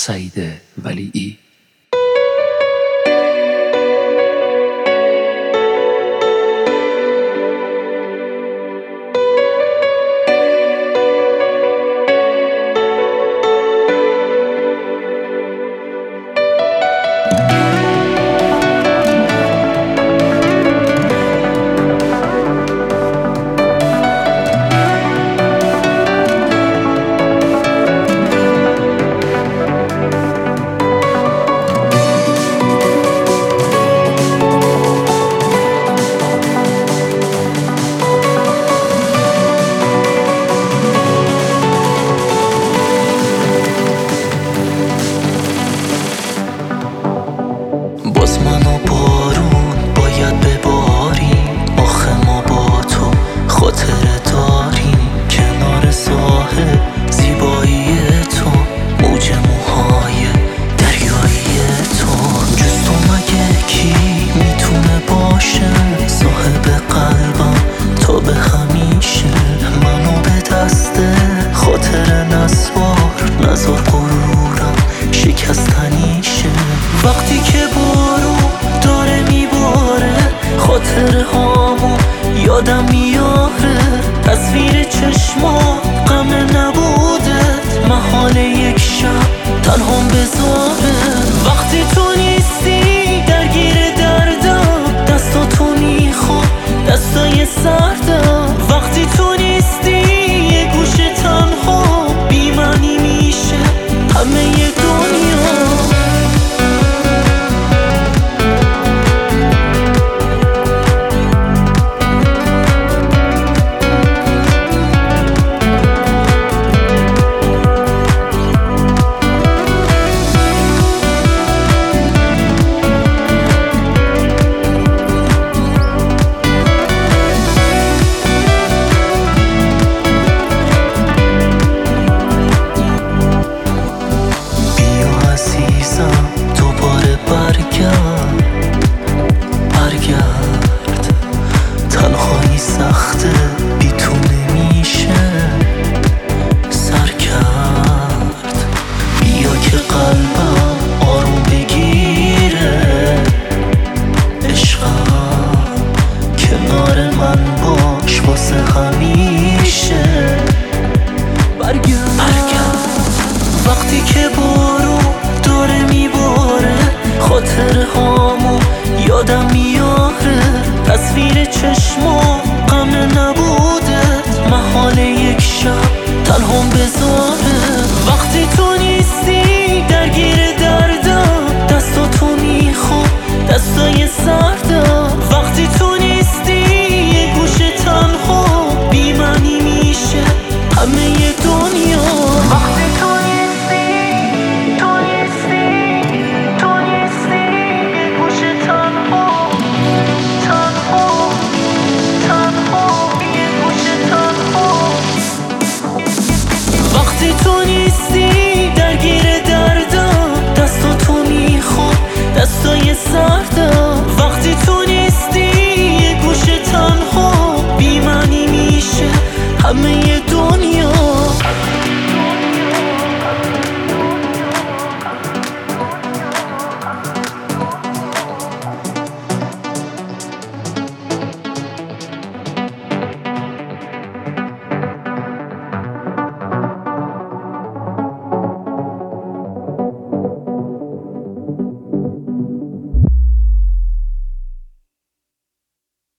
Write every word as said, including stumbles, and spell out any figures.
سعید ولیعی. باز من و بارون باید بباریم، آخه ما با تو خاطره داریم. کنار ساحل زیبایی تو، موج موهای دریایی تو. جز تو مگه کی میتونه باشه صاحب قلبم تا به همیشه؟ منو به دست خاطر نسوار، نزار غرورم شکستنیشه. وقتی که بارون داره میباره خاطره هامو یادم میاره. تصویر چشما غم نبودت محال یک شب تنهام بذاره. وقتی تو نیستی درگیر دردم، دستاتو میخوام دستای سردم. وقتی تو نیستی یه گوشه تنها بی‌معنی میشه همه ی دنیا. دوباره برگرد برگرد، تنهایی سخته بی تو نمیشه سر کرد. بیا که قلبم آروم بگیره، عشقم کنار من باش واسه همیشه. برگرد برگرد وقتی که بارون داره میباره خاطره هامو یادم میاره. تصویر چشما غم نبودت محال یک شب تنهام بذاره. وقتی تو